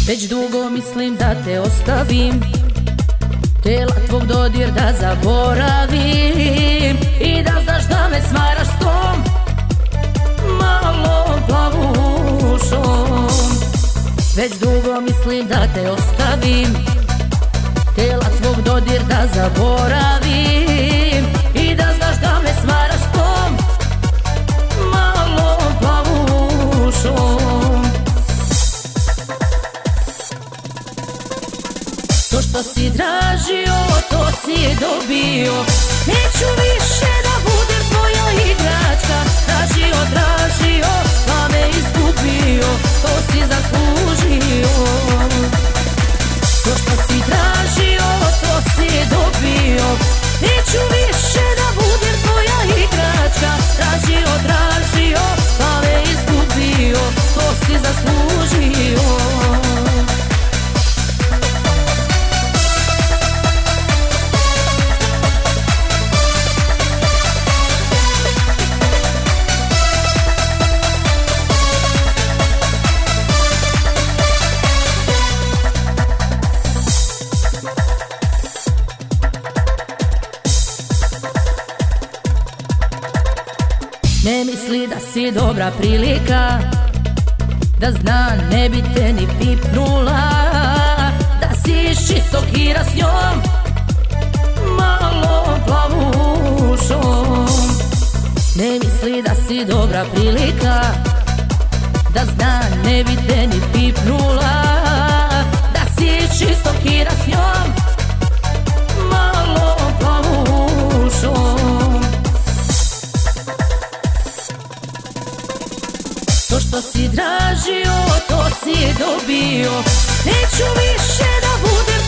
Već dugo mislim da te ostavim, tela tvog dodir da zaboravim, i da znaš da me smaraš s tom malom plavušom. Već dugo mislim da te ostavim, tela tvog dodir da zaboravim, i da znaš da me smaraš s tom malom plavušom. To što si tražio, to si dobio. Neću više da budem tvoja igračka. Tražio, pa me izgubio. To si zaslužio. To što si tražio, to si dobio. Neću više da budem tvoja igračka. Tražio, pa me izgubio. To si zaslužio. Ne misli da si dobra prilika, da zna ne bi te ni pipnula, da si iz čistog hira s njom malom plavušom. Ne misli da si dobra prilika, da zna ne bi te ni pipnula, da si iz čistog hira s njom malom plavušom. To što si tražio, to si dobio. Neću više da budem